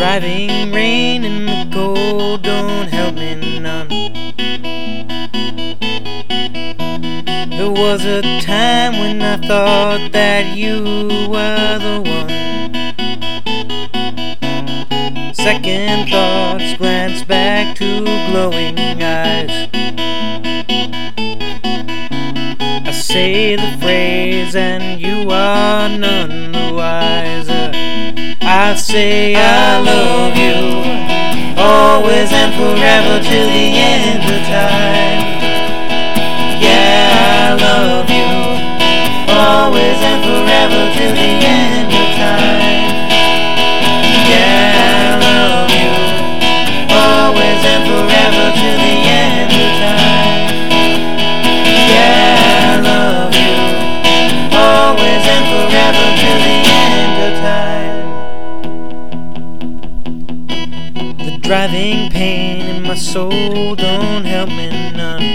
Driving rain in the cold don't help me none. There was a time when I thought that you were the one. Second thoughts glance back to glowing eyes. I say the phrase and you are none the wiser. I say I love you, always and forever till the end of time. Yeah, I love you, always and forever till the end of time. Yeah, I love you, always and forever till the end of time. Yeah, I love you, always and forever till the end of time. The driving pain in my soul don't help me none.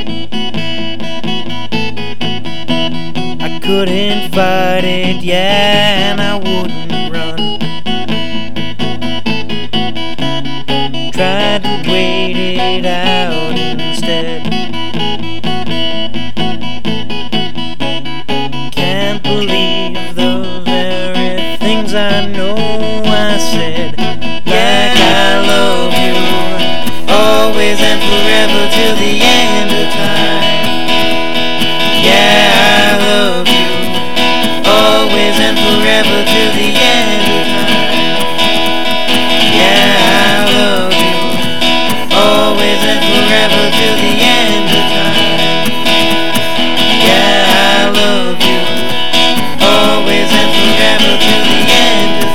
I couldn't fight it, yeah, and I wouldn't run. Tried to wait it out instead. Can't believe the very things I know I said. Like I love you, always and forever till the end of time. Yeah, I love you, always and forever till the end of time. Yeah, I love you, always and forever till the end of time. Yeah, I love you, always and forever till the end of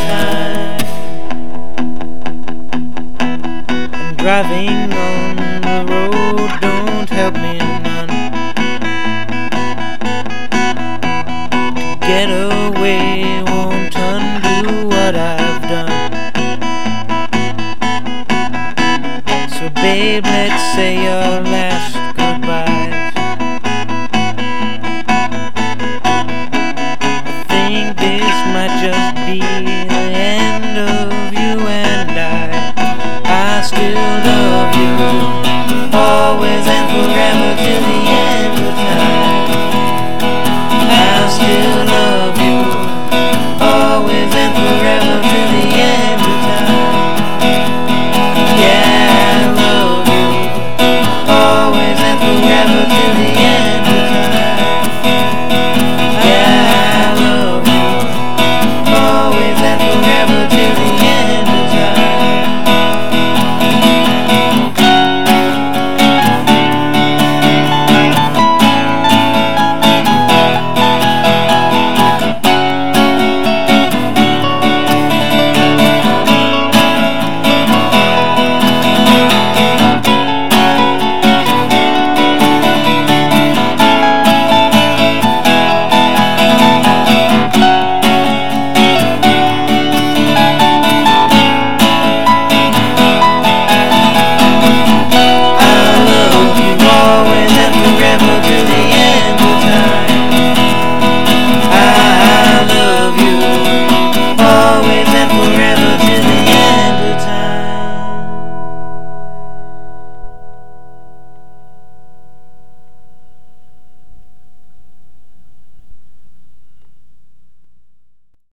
time. And driving on the road don't help me none. To get away won't undo what I've done. So babe, let's say your last goodbyes. I think this might just be the end of you and I still love you, always and forever till the end of time. I still love you.